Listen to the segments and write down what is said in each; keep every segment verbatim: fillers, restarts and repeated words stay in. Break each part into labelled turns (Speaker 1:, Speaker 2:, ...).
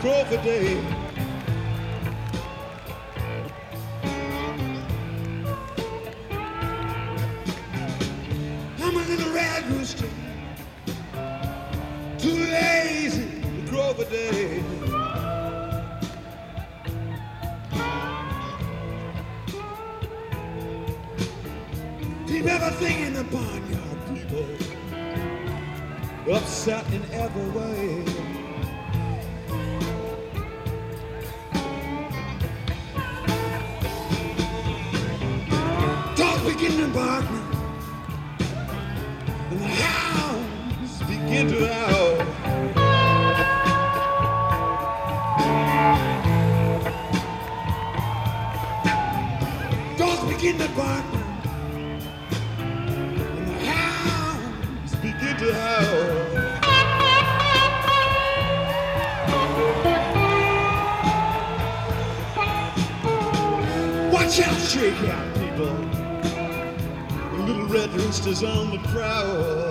Speaker 1: crow for day. I'm a little red rooster, too lazy to crow for day. Keep everything in the barnyard, people, upset in every way. Dogs begin to bark now, and the hounds begin to howl. Dogs begin to bark now, and the hounds begin to howl. Watch out, shake out, people. The little red rooster's on the prowl.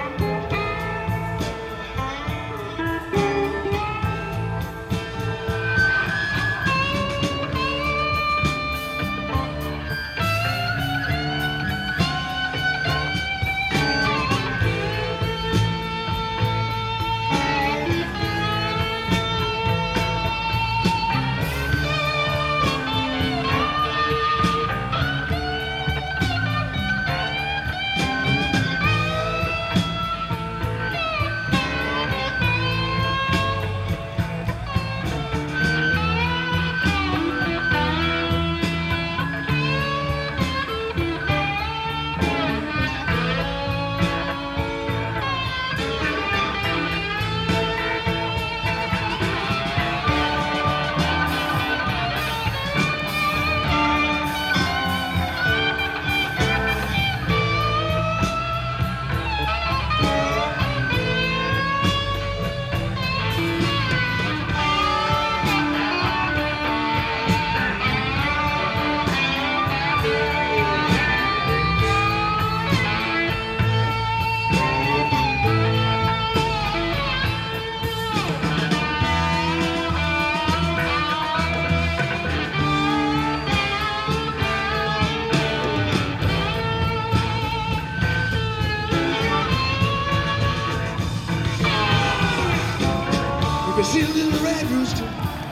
Speaker 1: See a little red rooster,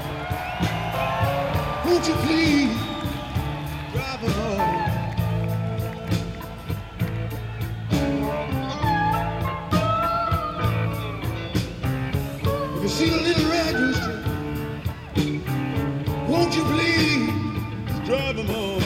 Speaker 1: won't you please drive her home? If you see a little red rooster, won't you please drive him home?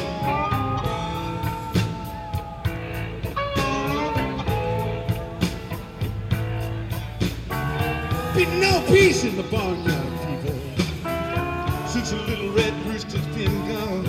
Speaker 1: Been no peace in the barnyard, people, since a little red rooster's been gone.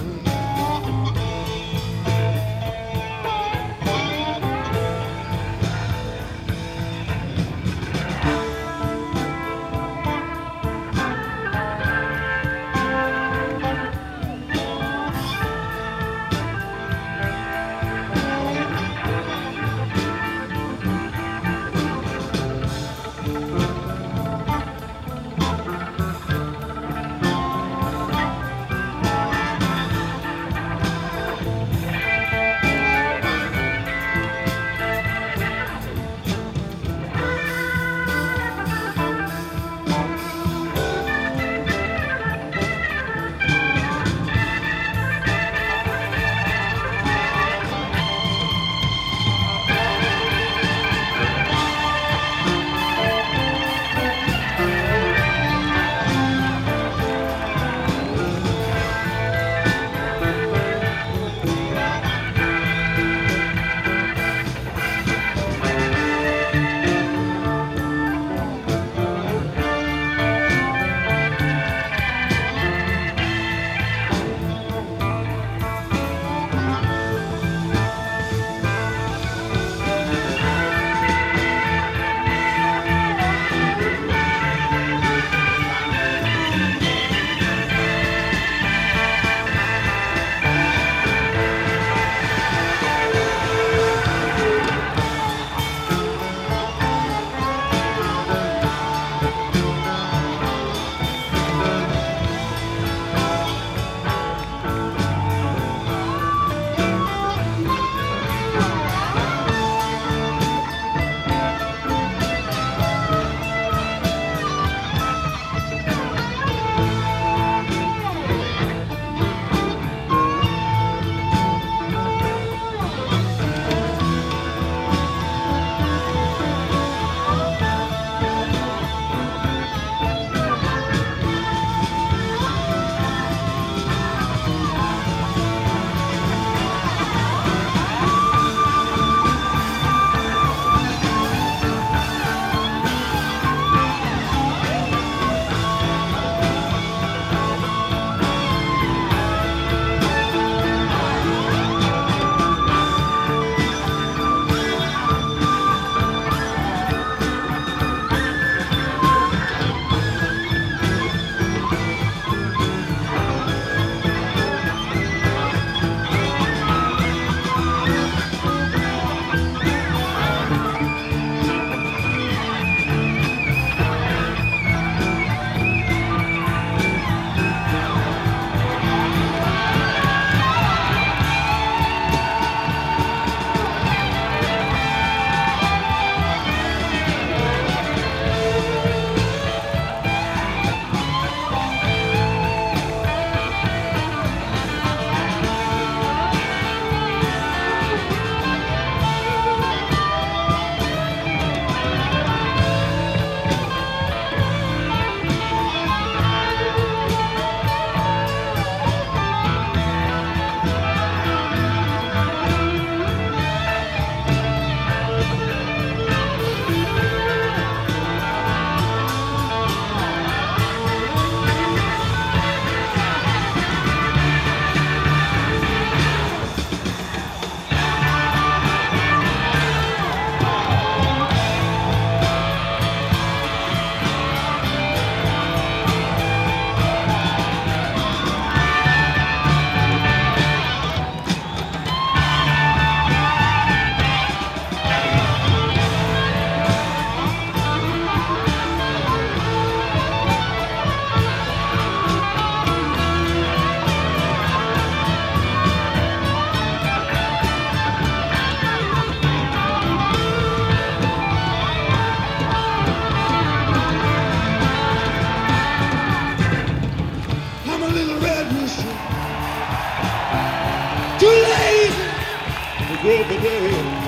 Speaker 1: Grover Day.